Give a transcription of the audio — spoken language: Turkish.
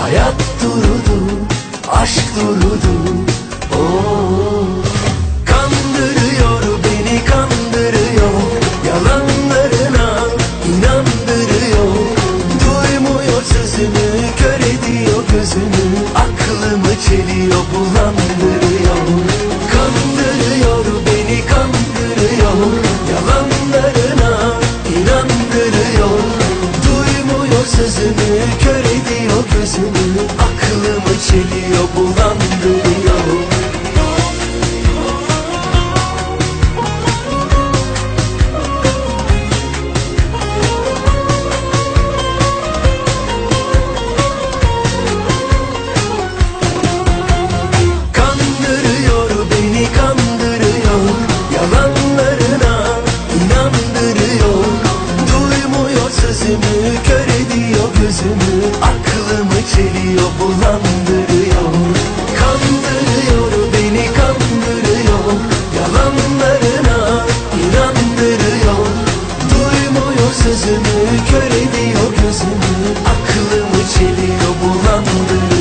Hayat durdu, aşk durdu. Oh. Kandırıyor beni, kandırıyor, yalanlarına inandırıyor. Duymuyor sözümü, kör ediyor gözümü, aklımı çeliyor, bulandırıyor. Kandırıyor beni, kandırıyor, yalanlarına inandırıyor. Duymuyor sözümü, kör ediyor gözümü, aklımı çeliyor, bulandırıyor. Kandırıyor beni, kandırıyor, yalanlarına inandırıyor. Duymuyor sözümü, kör ediyor gözümü, aklımı çeliyor, bulandırıyor. Kandırıyor beni, kandırıyor, yalanlarına inandırıyor. Duymuyor sözümü, kör ediyor gözümü, aklımı çeliyor, bulandırıyor.